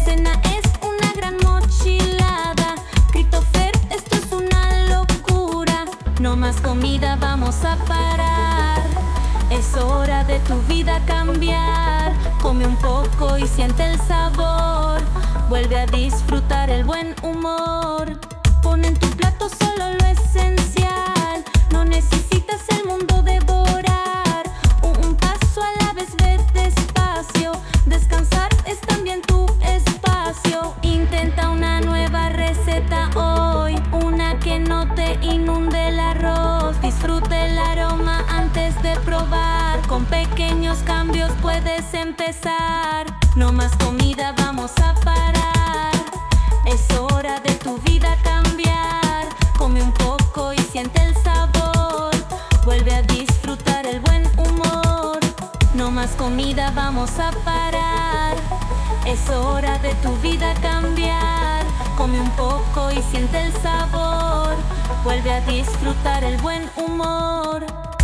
cena es una gran mochilada. Christopher, esto es una locura. No más comida, vamos a parar. Es hora de tu vida cambiar. Come un poco y siente el sabor. Vuelve a disfrutar el buen humor. Pon en tu plato solo lo esencial. No necesitas el mundo devorar. Un paso a la vez, ve despacio. Descansar es también tu espacio. Intenta una nueva receta hoy, una que no te inunde el arroz. Disfruta el aroma antes de probar. Con pequeños cambios puedes empezar. No más comida, vamos a parar. Es hora de tu vida cambiar. Come un poco y siente el sabor. Vuelve a disfrutar el buen humor. No más comida, vamos a parar. Es hora de tu vida cambiar. Come un poco y siente el sabor. Vuelve a disfrutar el buen humor.